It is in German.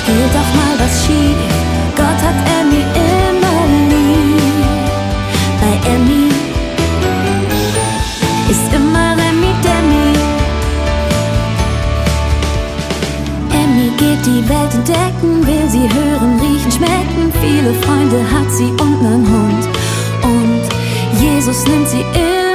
geht auch mal was schief. Gott hat Emmy immer lieb. Bei Emmy ist immer Remi Demi. Emmy geht die Welt entdecken, will sie hören, riechen, schmecken. Viele Freunde hat sie und nen Hund. Und Jesus nimmt sie immer